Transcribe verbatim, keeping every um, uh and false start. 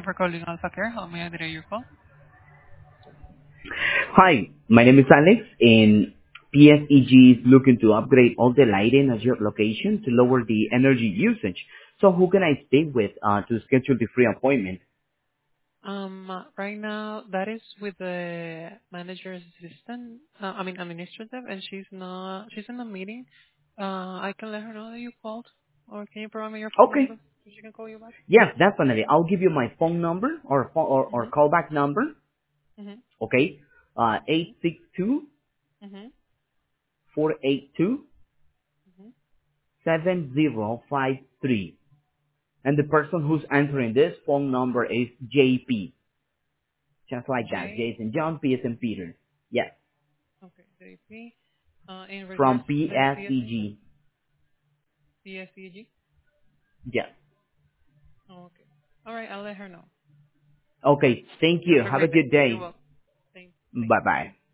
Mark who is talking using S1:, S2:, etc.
S1: for calling Alpha Care. How may I direct your call?
S2: Hi, my name is Alex, and P S E G is looking to upgrade all the lighting at your location to lower the energy usage. So who can I speak with uh, to schedule the free appointment?
S1: Um, uh, right now, that is with the manager's assistant, uh, I mean administrative, and she's not, she's in a meeting. Uh, I can let her know that you called, or can you provide me your phone
S2: Okay,
S1: number so she can call you back?
S2: yes, definitely. I'll give you my phone number or phone, or, or
S1: Mm-hmm.
S2: callback number.
S1: Mm-hmm.
S2: Okay, uh, eight
S1: Mm-hmm.
S2: six two
S1: Mm-hmm.
S2: four eight two
S1: Mm-hmm.
S2: seven zero five three. And the person who's answering this phone number is J P, just like that.
S1: J.
S2: Jason John P S and Peter. Yes,
S1: Okay, J P. Uh, in regards
S2: from
S1: to the P S C,
S2: P S E G.
S1: P S C G.
S2: Yes.
S1: Oh, okay. All right, I'll let her know.
S2: Okay. Thank
S1: You
S2: you.
S1: have a
S2: Have a
S1: great day.
S2: good
S1: You're
S2: day.
S1: welcome. Thank, thank you.
S2: Bye-bye.